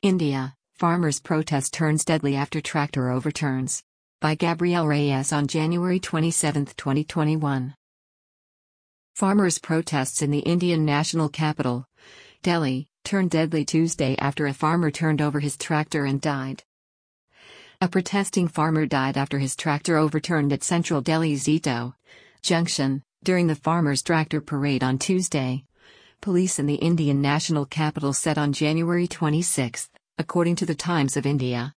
India, farmers' protest turns deadly after tractor overturns. By Gabrielle Reyes on January 27, 2021. Farmers' protests in the Indian national capital, Delhi, turned deadly Tuesday after a farmer turned over his tractor and died. A protesting farmer died after his tractor overturned at central Delhi's Eto Junction during the farmers' tractor parade on Tuesday. Police in the Indian national capital said on January 26, according to the Times of India.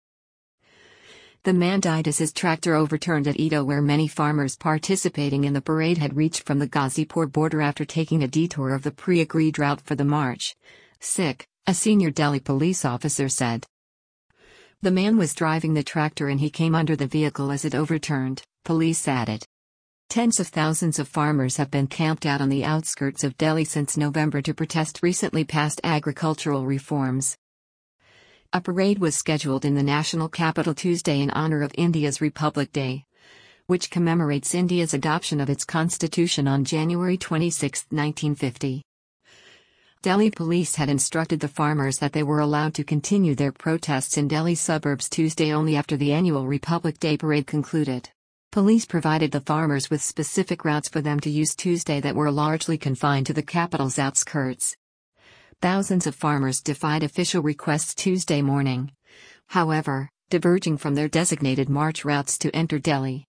The man died as his tractor overturned at Eto, where many farmers participating in the parade had reached from the Ghazipur border after taking a detour of the pre-agreed route for the march. Sikh, a senior Delhi police officer said. The man was driving the tractor and he came under the vehicle as it overturned, police added. Tens of thousands of farmers have been camped out on the outskirts of Delhi since November to protest recently passed agricultural reforms. A parade was scheduled in the national capital Tuesday in honor of India's Republic Day, which commemorates India's adoption of its constitution on January 26, 1950. Delhi police had instructed the farmers that they were allowed to continue their protests in Delhi suburbs Tuesday only after the annual Republic Day parade concluded. Police provided the farmers with specific routes for them to use Tuesday that were largely confined to the capital's outskirts. Thousands of farmers defied official requests Tuesday morning, however, diverging from their designated march routes to enter Delhi.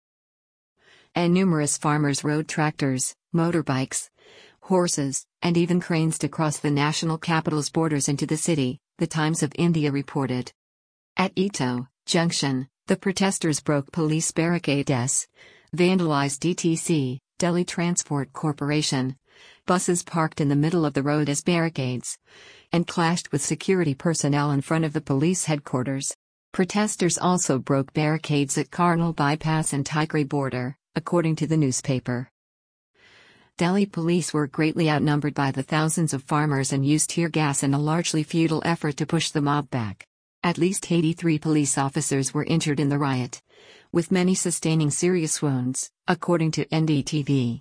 And numerous farmers rode tractors, motorbikes, horses, and even cranes to cross the national capital's borders into the city, the Times of India reported. At Eto Junction, the protesters broke police barricades, vandalized DTC, Delhi Transport Corporation, buses parked in the middle of the road as barricades, and clashed with security personnel in front of the police headquarters. Protesters also broke barricades at Karnal Bypass and Tigray border, according to the newspaper. Delhi police were greatly outnumbered by the thousands of farmers and used tear gas in a largely futile effort to push the mob back. At least 83 police officers were injured in the riot, with many sustaining serious wounds, according to NDTV.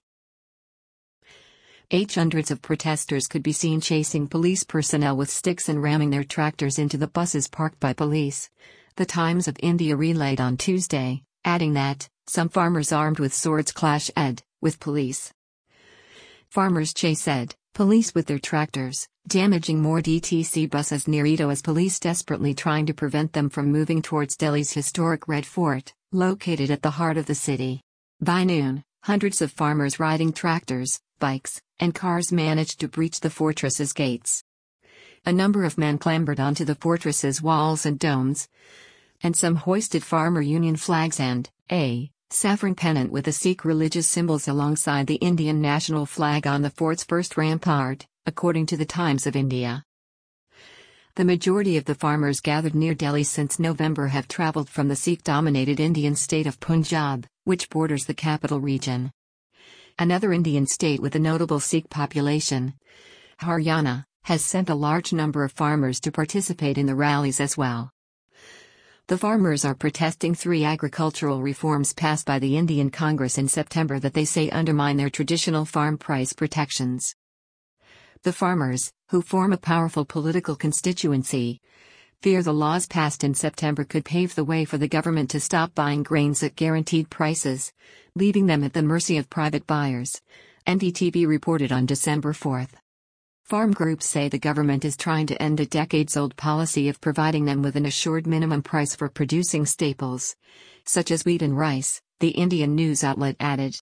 Hundreds of protesters could be seen chasing police personnel with sticks and ramming their tractors into the buses parked by police, the Times of India relayed on Tuesday, adding that some farmers armed with swords clashed with police. Farmers chased police with their tractors, damaging more DTC buses near Eto as police desperately trying to prevent them from moving towards Delhi's historic Red Fort, located at the heart of the city. By noon, hundreds of farmers riding tractors, bikes, and cars managed to breach the fortress's gates. A number of men clambered onto the fortress's walls and domes, and some hoisted farmer union flags and a saffron pennant with the Sikh religious symbols alongside the Indian national flag on the fort's first rampart, according to the Times of India. The majority of the farmers gathered near Delhi since November have travelled from the Sikh-dominated Indian state of Punjab, which borders the capital region. Another Indian state with a notable Sikh population, Haryana, has sent a large number of farmers to participate in the rallies as well. The farmers are protesting 3 agricultural reforms passed by the Indian Congress in September that they say undermine their traditional farm price protections. The farmers, who form a powerful political constituency, fear the laws passed in September could pave the way for the government to stop buying grains at guaranteed prices, leaving them at the mercy of private buyers, NDTV reported on December 4. Farm groups say the government is trying to end a decades-old policy of providing them with an assured minimum price for producing staples, such as wheat and rice, the Indian news outlet added.